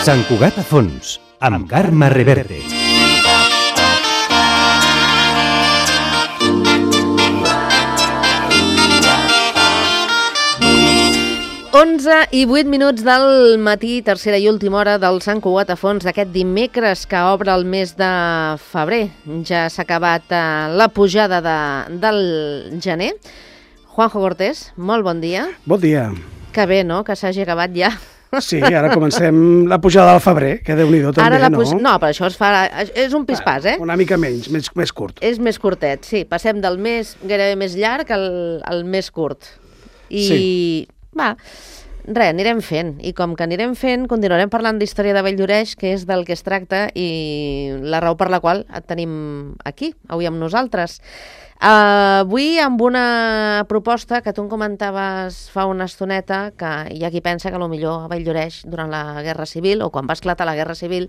Sant Cugat a fons, amb Carme Reverte. Onze i 8 minuts del matí, tercera i última hora del Sant Cugat a fons d'aquest dimecres que obre el mes de febrer. Ja s'ha acabat la pujada del gener. Juanjo Cortés, molt bon dia. Bon dia. Que bé, no?, que s'hagi acabat ja. Sí, ara comencem la pujada del febrer, que Déu-n'hi-do també, no? No, però això és un pispàs, eh? Una mica menys, més curt. És més curtet, sí. Passem del mes gairebé més llarg al més curt. I, sí. Va, res, anirem fent. I com que anirem fent, continuarem parlant d'història de Valldoreix, que és del que es tracta i la raó per la qual et tenim aquí, avui amb nosaltres. Avui amb una proposta que tu em comentaves fa una estoneta, que hi ha qui pensa que potser a Valldoreix durant la Guerra Civil o quan va esclatar la Guerra Civil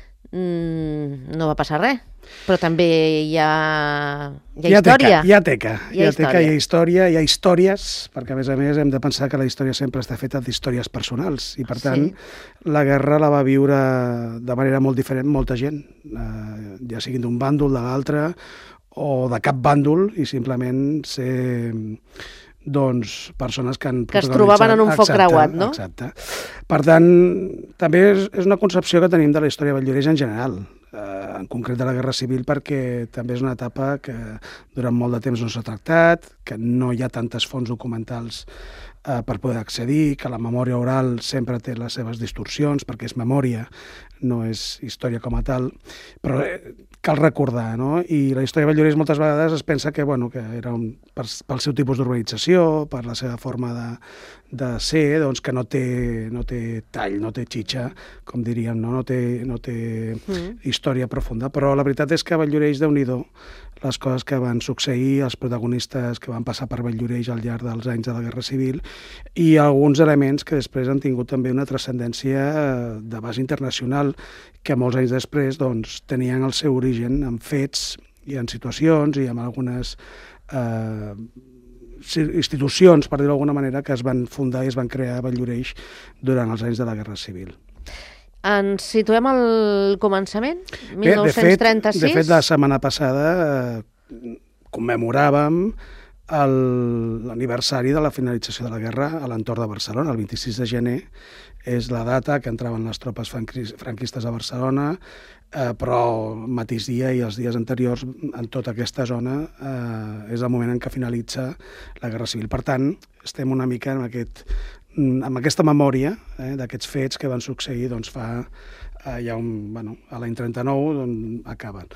no va passar res, però també hi ha història. Hi ha teca, hi ha història, hi ha històries, perquè a més hem de pensar que la història sempre està feta d'històries personals i per tant la guerra la va viure de manera molt diferent molta gent, ja siguin d'un bàndol, de l'altre, o de cap bàndol, i simplement ser persones que han que es trobaven en un foc creuat, no? Exacte. Per tant, també és una concepció que tenim de la història de Valldoreix en general, en concret de la Guerra Civil, perquè també és una etapa que durant molt de temps no s'ha tractat, que no hi ha tantes fonts documentals per poder accedir, que la memòria oral sempre té les seves distorsions, perquè és memòria, no és història com a tal, però cal recordar, no? I la història de Valldoreix moltes vegades es pensa que era pel seu tipus d'urbanització, per la seva forma de ser, doncs que no té tall, no té xitxa, com diríem, no té història profunda. Però la veritat és que a Valldoreix, Déu-n'hi-do, les coses que van succeir, els protagonistes que van passar per Valldoreix al llarg dels anys de la Guerra Civil i alguns elements que després han tingut també una transcendència de base internacional, que molts anys després tenien el seu origen en fets i en situacions i en algunes institucions, per dir-ho d'alguna manera, que es van fundar i es van crear a Valldoreix durant els anys de la Guerra Civil. Ens situem al començament, 1936? De fet, la setmana passada commemoràvem l'aniversari de la finalització de la guerra a l'entorn de Barcelona. El 26 de gener és la data que entraven les tropes franquistes a Barcelona, però el mateix dia i els dies anteriors en tota aquesta zona és el moment en què finalitza la Guerra Civil. Per tant, estem una mica amb aquesta memòria d'aquests fets que van succeir fa ja a l'any 39 acaben.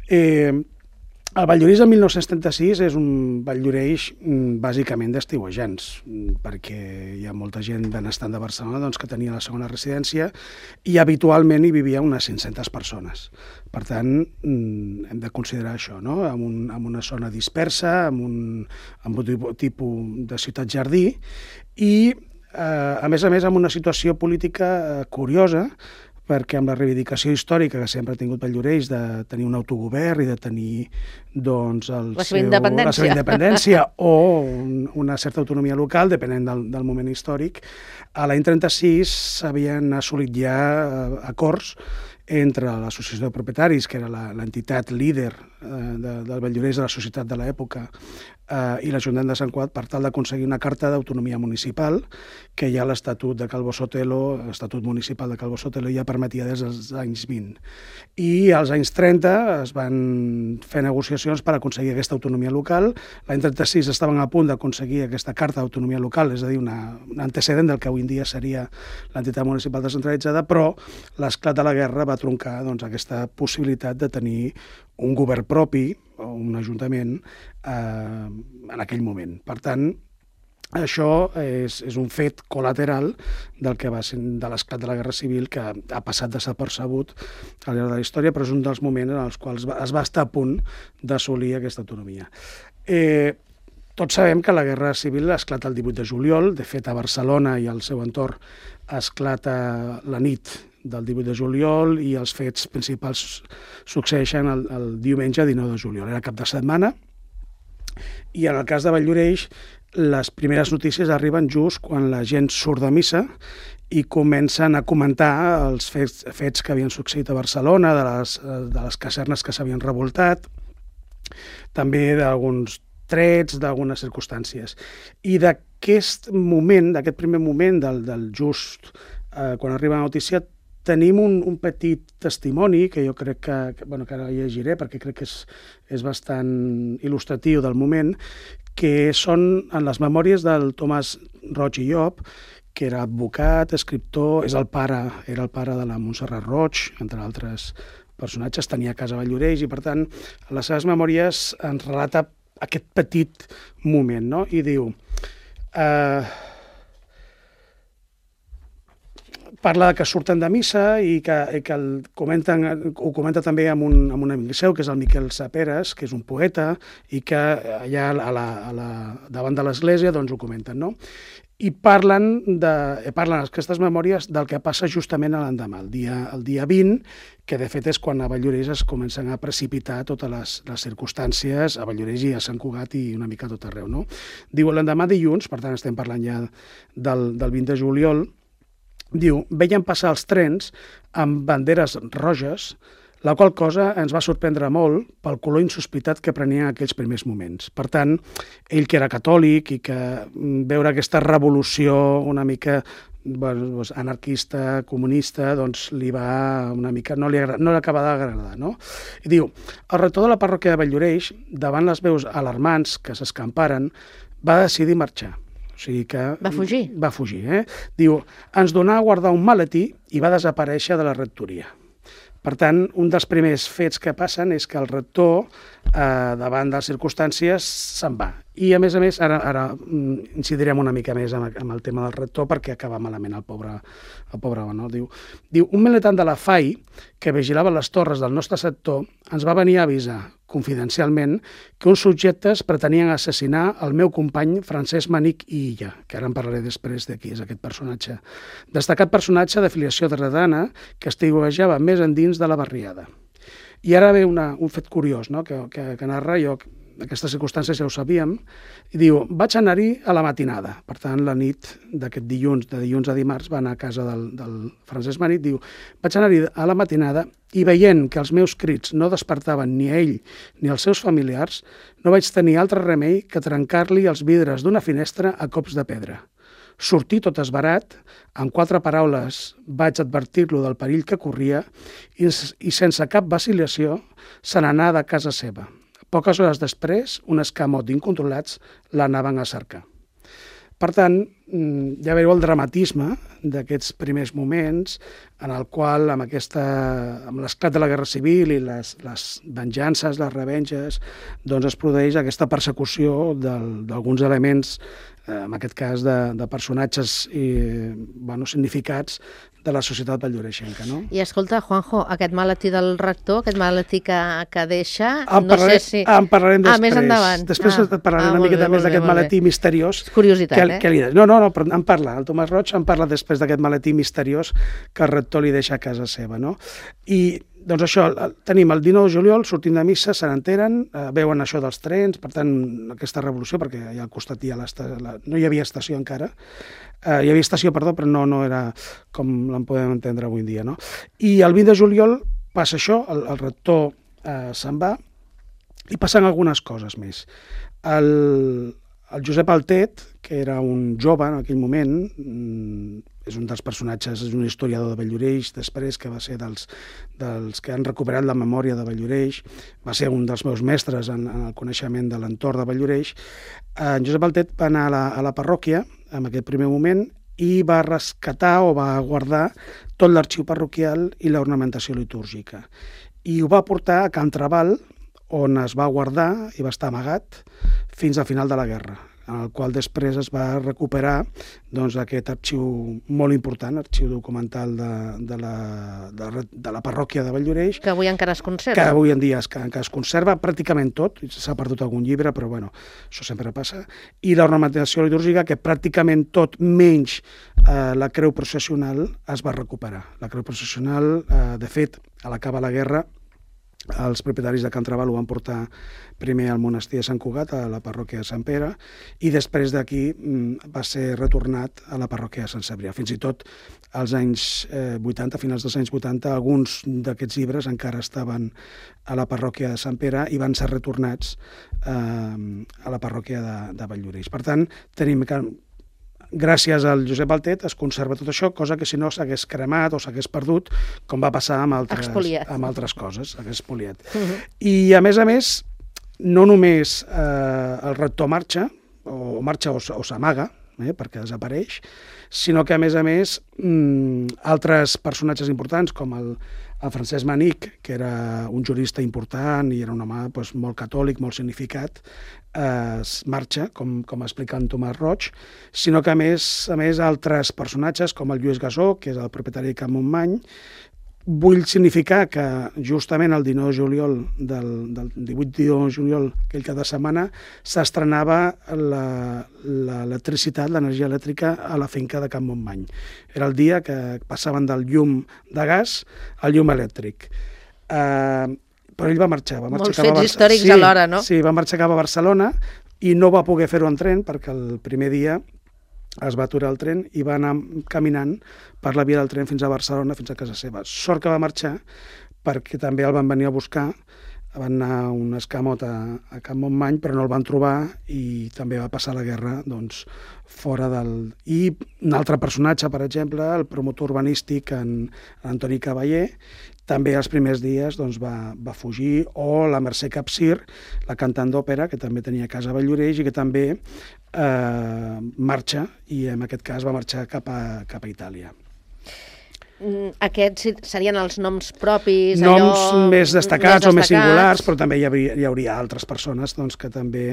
El Valldoreix de 1936 és un Valldoreix bàsicament d'estiuejants, perquè hi ha molta gent benestant de Barcelona que tenia la segona residència i habitualment hi vivia unes 500 persones. Per tant, hem de considerar això, no? Amb una zona dispersa, amb un tipus de ciutat-jardí i, a més, amb una situació política curiosa, perquè amb la reivindicació històrica que sempre ha tingut Valldoreix de tenir un autogovern i de tenir la seva independència o una certa autonomia local, depenent del moment històric, a l'any 36 s'havien assolit ja acords entre l'Associació de Propietaris, que era l'entitat líder del Valldoreix de la societat de l'època, i l'Ajuntament de Sant Cugat, per tal d'aconseguir una carta d'autonomia municipal, que ja l'Estatut de Calvo Sotelo, l'Estatut Municipal de Calvo Sotelo, ja permetia des dels anys 20. I als anys 30 es van fer negociacions per aconseguir aquesta autonomia local. L'any 36 estaven a punt d'aconseguir aquesta carta d'autonomia local, és a dir, un antecedent del que avui en dia seria l'entitat municipal descentralitzada, però l'esclat de la guerra va troncar aquesta possibilitat de tenir un govern propi o un ajuntament en aquell moment. Per tant, això és un fet col·lateral del que va ser de l'esclat de la Guerra Civil, que ha passat desapercebut al llarg de la història, però és un dels moments en els quals es va estar a punt d'assolir aquesta autonomia. Tots sabem que la Guerra Civil esclata el 18 de juliol, de fet a Barcelona i al seu entorn esclata la nit del 18 de juliol i els fets principals succeeixen el diumenge 19 de juliol. Era cap de setmana i en el cas de Valldoreix les primeres notícies arriben just quan la gent surt de missa i comencen a comentar els fets que havien succeït a Barcelona, de les casernes que s'havien revoltat, també d'alguns trets, d'algunes circumstàncies. I d'aquest moment, d'aquest primer moment del just quan arriba la notícia, tenim un petit testimoni que jo crec que ara llegiré perquè crec que és bastant il·lustratiu del moment, que són en les memòries del Tomàs Roig i Llop, que era advocat, escriptor, era el pare de la Montserrat Roig, entre altres personatges, tenia casa a Valldoreix i, per tant, a les seves memòries ens relata aquest petit moment, no? I diu... Parla que surten de missa i que ho comenta també amb un amic seu, que és el Miquel Saperes, que és un poeta, i que allà davant de l'església doncs ho comenten, no? I parlen aquestes memòries del que passa justament a l'endemà, el dia 20, que de fet és quan a Valldoreix es comencen a precipitar totes les circumstàncies, a Valldoreix i a Sant Cugat i una mica a tot arreu, no? Diu, l'endemà dilluns, per tant estem parlant ja del 20 de juliol, diu, veiem passar els trens amb banderes roges, la qual cosa ens va sorprendre molt pel color insospitat que prenien aquells primers moments. Per tant, ell que era catòlic i que veure aquesta revolució una mica anarquista, comunista, doncs li va una mica... no li acaba d'agradar, no? I diu, el rector de la parròquia de Valldoreix, davant les veus alarmants que s'escamparen, va decidir marxar. O sigui que... Va fugir? Va fugir, Diu, ens donà a guardar un maletí i va desaparèixer de la rectoria. Per tant, un dels primers fets que passen és que el rector, davant de les circumstàncies, se'n va. I, a més, ara incidirem una mica més amb el tema del rector perquè acaba malament el pobre home, no? Diu, un militant de la FAI, que vigilava les torres del nostre sector, ens va venir a avisar, confidencialment, que uns subjectes pretenien assassinar el meu company Francesc Manich i Illa, que ara en parlaré després de qui és aquest personatge. Destacat personatge de filiació dretana que estiuejava més endins de la barriada. I ara ve un fet curiós, no? que narra, jo aquestes circumstàncies ja ho sabíem, i diu, vaig anar-hi a la matinada. Per tant, la nit d'aquest dilluns, de dilluns a dimarts, va anar a casa del Francesc Manich, diu, vaig anar-hi a la matinada i veient que els meus crits no despertaven ni a ell ni als seus familiars, no vaig tenir altre remei que trencar-li els vidres d'una finestra a cops de pedra. Sortí tot esbarat, en 4 paraules vaig advertir-lo del perill que corria i sense cap vacil·lació se n'anà de casa seva. Poques hores després, un escamot d'incontrolats l'anaven a cercar. Per tant, ja veieu el dramatisme d'aquests primers moments en el qual, amb l'esclat de la Guerra Civil i les venjances, les revenges, doncs es produeix aquesta persecució d'alguns elements, en aquest cas de personatges significats de la societat valldoreixenca, no? I escolta, Juanjo, aquest maletí del rector, aquest maletí que deixa... En parlarem després. Més endavant. Després parlarem una miqueta més d'aquest maletí misteriós. Curiositat, No, però en parla. El Tomàs Roig en parla després d'aquest maletí misteriós que el rector li deixa a casa seva, no? I doncs això, tenim el 19 de juliol, sortint de missa, se n'enteren, veuen això dels trens, per tant, aquesta revolució, perquè allà al costat no hi havia estació encara, hi havia estació, perdó, però no era com l'en podem entendre avui en dia, no? I el 20 de juliol passa això, el rector se'n va, i passen algunes coses més. El Josep Altet, que era un jove en aquell moment, és un dels personatges, és un historiador de Valldoreix, després que va ser dels que han recuperat la memòria de Valldoreix, va ser un dels meus mestres en el coneixement de l'entorn de Valldoreix. En Josep Altet va anar a la parròquia en aquest primer moment i va rescatar o va guardar tot l'arxiu parroquial i l'ornamentació litúrgica. I ho va portar a Can Trabal, on es va guardar i va estar amagat fins al final de la guerra, en el qual després es va recuperar aquest arxiu molt important, arxiu documental de la parròquia de Valldoreix. Que avui encara es conserva. Que avui en dia encara es conserva pràcticament tot, s'ha perdut algun llibre, però bueno, això sempre passa. I l'ornamentació litúrgica, que pràcticament tot, menys la creu processional, es va recuperar. La creu processional, de fet, a l'acabar la guerra, Els propietaris de Can Trabal ho van portar primer al monestir de Sant Cugat, a la parròquia de Sant Pere, i després d'aquí va ser retornat a la parròquia de Sant Cebrià. Fins i tot als anys 80, finals dels anys 80, alguns d'aquests llibres encara estaven a la parròquia de Sant Pere i van ser retornats a la parròquia de Valldoreix. Per tant, tenim que gràcies al Josep Altet es conserva tot això, cosa que si no s'hagués cremat o s'hagués perdut, com va passar amb altres coses, s'hagués expoliat. I a més, no només el rector marxa o s'amaga, perquè desapareix, sinó que a més altres personatges importants com el Francesc Manic, que era un jurista important i era un home molt catòlic, molt significat, marxa, com explica en Tomàs Roig, sinó que a més altres personatges com el Lluís Gasó, que és el propietari de Can Montmany. Vull significar que justament el 19 de juliol, del 18 de juliol, aquell cada setmana, s'estrenava l'electricitat, l'energia elèctrica a la finca de Can Montmany. Era el dia que passaven del llum de gas al llum elèctric. Però ell va marxar. Molts fets històrics alhora, no? Sí, va marxar cap a Barcelona i no va poder fer-ho en tren perquè el primer dia es va aturar el tren i va anar caminant per la via del tren fins a Barcelona, fins a casa seva. Sort que va marxar perquè també el van venir a buscar, van anar un escamot a Can Montmany, però no el van trobar i també va passar la guerra fora del... I un altre personatge, per exemple, el promotor urbanístic, en Antoni Cavaller, també els primers dies va fugir, o la Mercè Capcir, la cantant d'òpera, que també tenia casa a Valldoreix i que també marxa, i en aquest cas va marxar cap a Itàlia. Aquests serien els noms propis? Noms més destacats o més singulars, però també hi hauria altres persones que també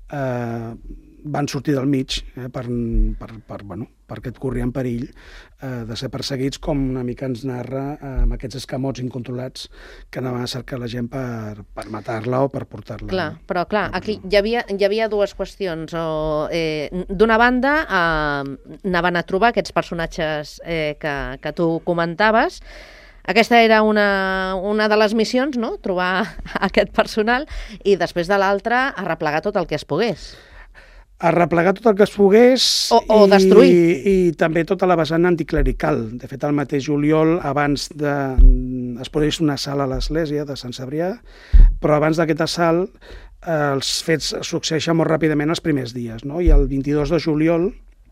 van sortir del mig perquè et corrien perill de ser perseguits, com una mica ens narra amb aquests escamots incontrolats que anaven a cercar la gent per matar-la o per portar-la. Clar, però aquí hi havia dues qüestions. D'una banda, anaven a trobar aquests personatges que tu comentaves. Aquesta era una de les missions, no?, trobar aquest personal, i després de l'altra, arreplegar tot el que es pogués. Arreplegar tot el que es pogués o destruir. I també tota la vessant anticlerical. De fet, el mateix juliol, abans es produeix un assalt a l'església de Sant Cebrià, però abans d'aquest assalt els fets succeeixen molt ràpidament els primers dies, no? I el 22 de juliol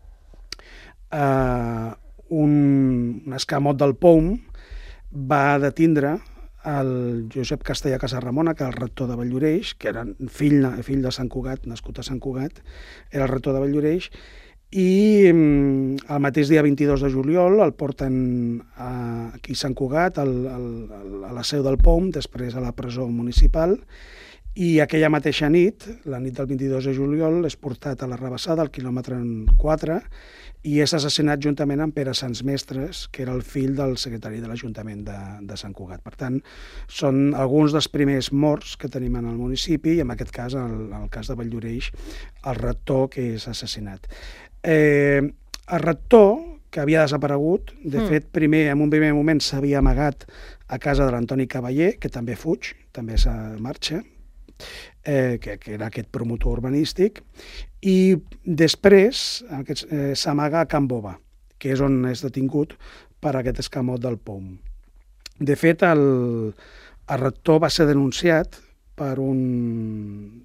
un escamot del POUM va detindre el Josep Castellà Casaramona, que era el rector de Valldoreix, que era fill de Sant Cugat, nascut a Sant Cugat, era el rector de Valldoreix, i el mateix dia 22 de juliol el porten aquí a Sant Cugat, a la seu del POUM, després a la presó municipal, i aquella mateixa nit, la nit del 22 de juliol, és portat a la Rabassada, al quilòmetre 4, i és assassinat juntament amb Pere Sans Mestres, que era el fill del secretari de l'Ajuntament de Sant Cugat. Per tant, són alguns dels primers morts que tenim en el municipi, i en aquest cas, en el cas de Valldoreix, el rector que és assassinat. El rector, que havia desaparegut, de fet, en un primer moment s'havia amagat a casa de l'Antoni Cavaller, que també fuig, també marxa, que era aquest promotor urbanístic, i després s'amaga a Can Bova, que és on és detingut per aquest escamot del POUM. De fet, el rector va ser denunciat per un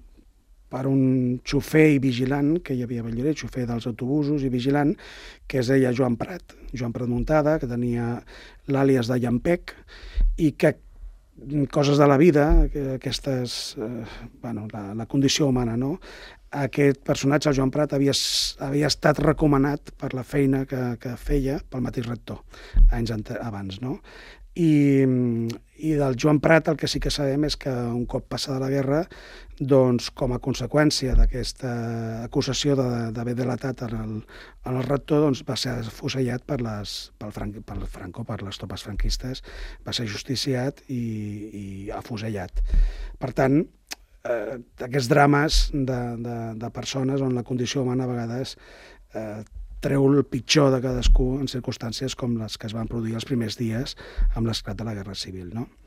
xofer i vigilant que hi havia a Valldoreix, xofer dels autobusos i vigilant, que es deia Joan Prat Muntada, que tenia l'àlies de Llampec, i que coses de la vida, aquestes, la condició humana, no? Aquest personatge, el Joan Prat, havia estat recomanat per la feina que feia pel mateix rector, anys abans, no? I del Joan Prat el que sí que sabem és que un cop passada la guerra, doncs, com a conseqüència d'aquesta acusació d'haver delatat el rector, doncs, va ser afusellat pel Franco, per les tropes franquistes, va ser justiciat i afusellat. Per tant, aquests drames de persones on la condició humana a vegades treu el pitjor de cadascú en circumstàncies com les que es van produir els primers dies amb l'esclat de la Guerra Civil, no?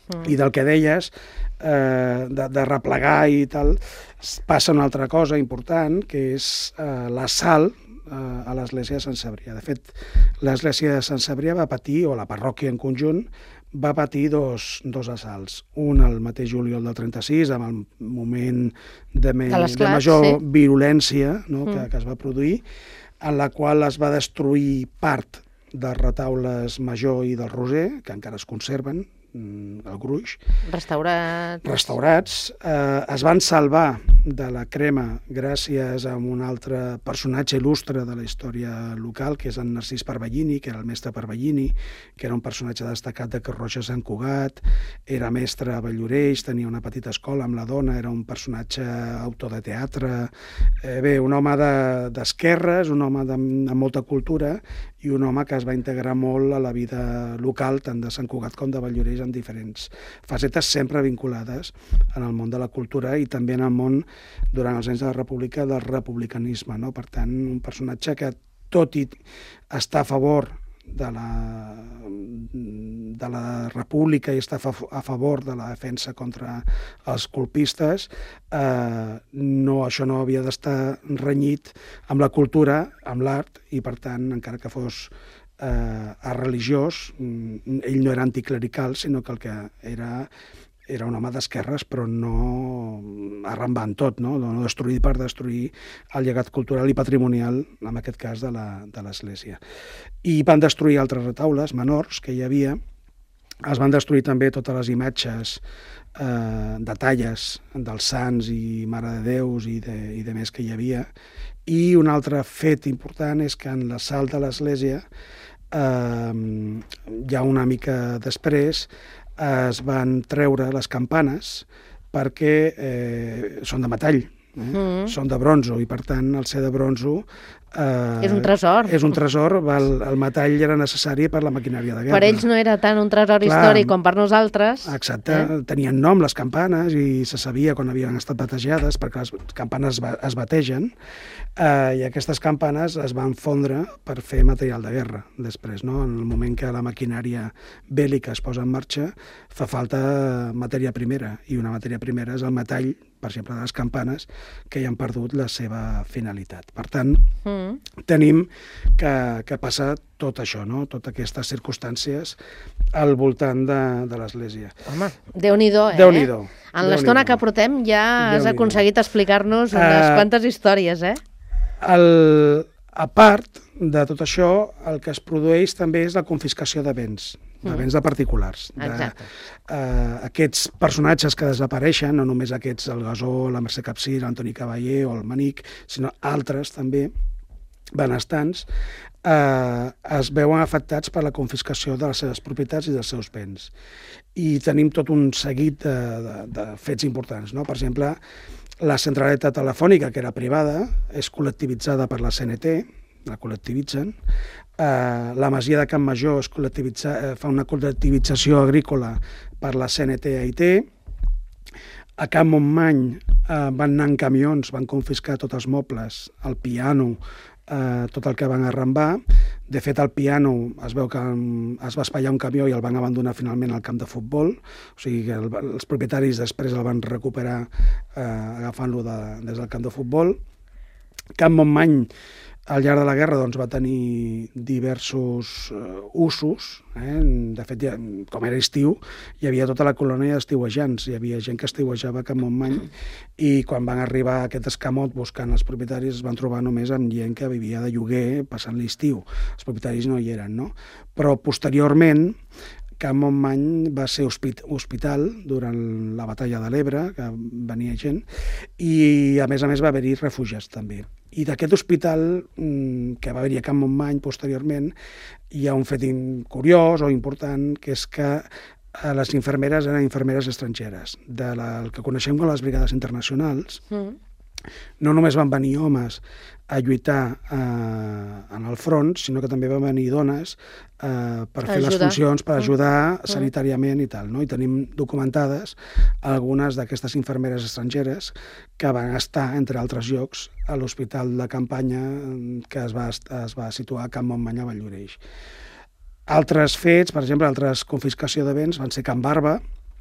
I del que deies, de replegar i tal, passa una altra cosa important, que és la sal a l'església de Sant Cebrià. De fet, l'església de Sant Cebrià va patir, o la parròquia en conjunt, va patir dos assalts. Un al mateix juliol del 36, amb el moment de major virulència, no?, que es va produir, en la qual es va destruir part dels retaules Major i del Roser, que encara es conserven, el gruix. Restaurats. Es van salvar de la crema gràcies a un altre personatge il·lustre de la història local, que és en Narcís Parvellini, que era el mestre Parvellini, que era un personatge destacat de Carroja Sant Cugat, era mestre a Valldoreix, tenia una petita escola amb la dona, era un personatge autor de teatre. Bé, un home d'esquerres, un home amb molta cultura i un home que es va integrar molt a la vida local, tant de Sant Cugat com de Valldoreix, en diferents facetes sempre vinculades en el món de la cultura i també en el món, durant els anys de la República, del republicanisme, no? Per tant, un personatge que, tot i estar a favor de la República i estar a favor de la defensa contra els colpistes, això no havia d'estar renyit amb la cultura, amb l'art, i per tant, encara que fos religiós, ell no era anticlerical, sinó que el que era un home d'esquerres, però no arrambant tot, no destruir per destruir el llegat cultural i patrimonial, en aquest cas de l'Església. I van destruir altres retaules menors que hi havia. Es van destruir també totes les imatges de talles dels sants i Mare de Déus i de més que hi havia. I un altre fet important és que en l'assalt de l'Església, ja una mica després, es van treure les campanes perquè són de metall, són de bronzo, i per tant el ser de bronzo és un tresor. És un tresor, el metall era necessari per la maquinària de guerra. Per ells no era tant un tresor històric com per nosaltres. Exacte, tenien nom les campanes i se sabia quan havien estat batejades, perquè les campanes es bategen, i aquestes campanes es van fondre per fer material de guerra després, no? En el moment que la maquinària bèl·lica es posa en marxa, fa falta matèria primera, i una matèria primera és el metall, per exemple, de les campanes, que ja han perdut la seva finalitat. Per tant, tenim que passa tot això, no? Totes aquestes circumstàncies al voltant de l'Església. Home, Déu-n'hi-do, Déu-n'hi-do. En l'estona que portem ja has aconseguit explicar-nos unes quantes històries, A part de tot això, el que es produeix també és la confiscació de béns, de béns de particulars. Aquests personatges que desapareixen, no només aquests, el Gasó, la Mercè Capcir, l'Antoni Cavaller o el Manic, sinó altres també, benestants, es veuen afectats per la confiscació de les seves propietats i dels seus béns. I tenim tot un seguit de fets importants, no? Per exemple, la centraleta telefònica, que era privada, és col·lectivitzada per la CNT, la col·lectivitzen. La masia de Can Major fa una col·lectivització agrícola per la CNT-AIT. A Can Montmany van anar en camions, van confiscar tots els mobles, el piano, tot el que van arrambar. De fet, el piano es veu que es va espatllar un camió i el van abandonar finalment al camp de futbol, o sigui que els propietaris després el van recuperar agafant-lo des del camp de futbol. Can Montmany, al llarg de la guerra, doncs, va tenir diversos usos. De fet, com era estiu, hi havia tota la colònia d'estiuejants. Hi havia gent que estiuejava a Can Montmany i quan van arribar a aquest escamot buscant els propietaris es van trobar només amb gent que vivia de lloguer passant l'estiu. Els propietaris no hi eren, no? Però posteriorment Can Montmany va ser hospital durant la batalla de l'Ebre, que venia gent, i a més va haver-hi refugiats també. I d'aquest hospital que va haver-hi a Can Montmany posteriorment hi ha un fet curiós o important, que és que les infermeres eren infermeres estrangeres, del que coneixem com les brigades internacionals. No només van venir homes a lluitar en el front, sinó que també van venir dones per fer les funcions, per ajudar sanitàriament i tal, no? I tenim documentades algunes d'aquestes infermeres estrangeres que van estar, entre altres llocs, a l'hospital de campanya que es va situar a Can Montmany a Valldoreix. Altres fets, per exemple, altres confiscació de béns van ser Can Barba,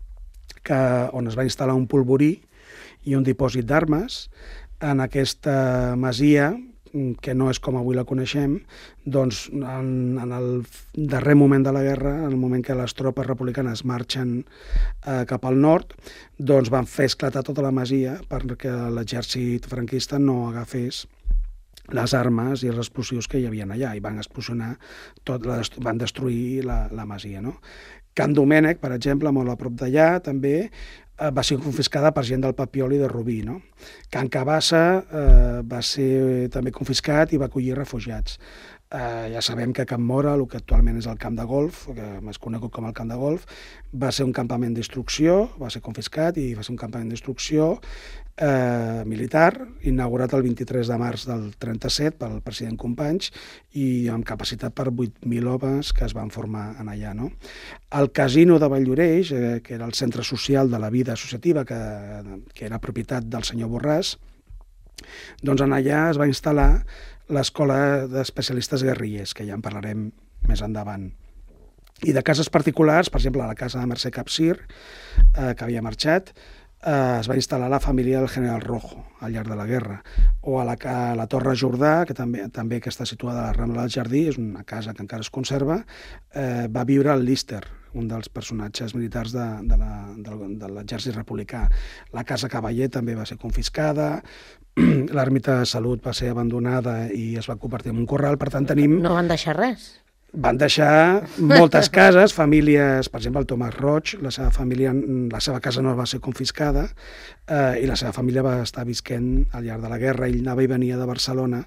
on es va instal·lar un polvorí i un dipòsit d'armes. En aquesta masia, que no és com avui la coneixem, doncs en el darrer moment de la guerra, en el moment que les tropes republicanes marxen cap al nord, doncs van fer esclatar tota la masia perquè l'exèrcit franquista no agafés les armes i els explosius que hi havia allà i van explosionar van destruir la masia, no? Can Domènec, per exemple, molt a prop d'allà, també va ser confiscada per gent del Papiol i de Rubí, no? Can Cabassa va ser també confiscat i va acollir refugiats. Ja sabem que Camp Mora, el que actualment és el camp de golf, que és conegut com el camp de golf, va ser un campament d'instrucció, va ser confiscat i va ser un campament d'instrucció militar, inaugurat el 23 de març del 37 pel president Companys i amb capacitat per 8.000 homes que es van formar en allà, no? El casino de Valldoreix, que era el centre social de la vida associativa, que era propietat del senyor Borràs, doncs en allà es va instal·lar l'escola d'especialistes guerrillers, que ja en parlarem més endavant. I de cases particulars, per exemple, a la casa de Mercè Capcir, que havia marxat, es va instal·lar la família del general Rojo al llarg de la guerra, o a la Torre Jordà, que també que està situada a la Rambla del Jardí, és una casa que encara es conserva, va viure el Líster, un dels personatges militars de l'exèrcit republicà. La Casa Cavaller també va ser confiscada, l'ermita de Salut va ser abandonada i es va convertir en un corral, per tant tenim... No van deixar res. Van deixar moltes cases, famílies, per exemple, el Tomàs Roig, la seva casa no va ser confiscada i la seva família va estar visquent al llarg de la guerra. Ell anava i venia de Barcelona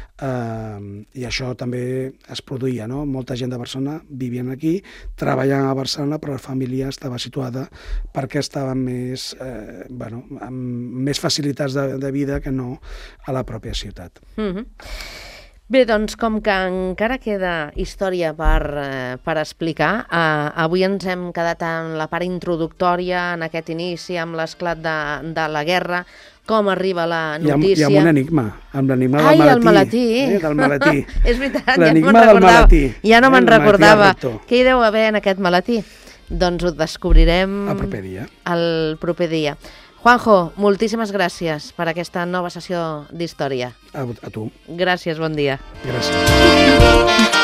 i això també es produïa, no? Molta gent de Barcelona vivien aquí, treballant a Barcelona, però la família estava situada perquè estava amb més facilitats de vida que no a la pròpia ciutat. Bé, doncs, com que encara queda història per explicar, avui ens hem quedat en la part introductòria, en aquest inici, amb l'esclat de la guerra, com arriba la notícia... Hi ha un enigma, amb l'enigma del maletí. Ai, el maletí! Del maletí. És veritat, l'enigma del maletí. Ja no me'n recordava. Què hi deu haver en aquest maletí? Doncs ho descobrirem... El proper dia. El proper dia. Juanjo, moltíssimes gràcies per aquesta nova sessió d'història. A tu. Gràcies, bon dia. Gràcies.